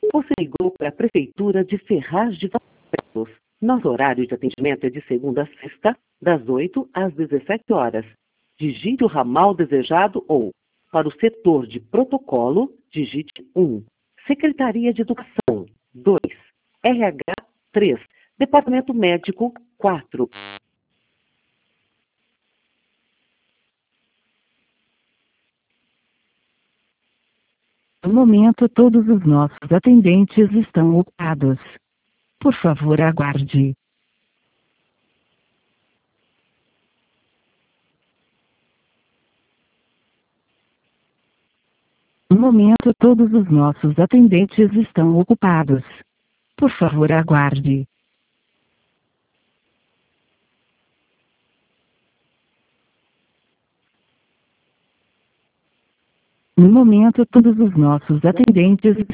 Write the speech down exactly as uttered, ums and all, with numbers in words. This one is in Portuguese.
Você ligou para a Prefeitura de Ferraz de Valença. Nosso horário de atendimento é de segunda a sexta, das oito às dezessete horas. Digite o ramal desejado ou, para o setor de protocolo, digite um. Secretaria de Educação, dois. R H, três. Departamento Médico, quatro. No momento, todos os nossos atendentes estão ocupados. Por favor, aguarde. No momento, todos os nossos atendentes estão ocupados. Por favor, aguarde. No momento, todos os nossos atendentes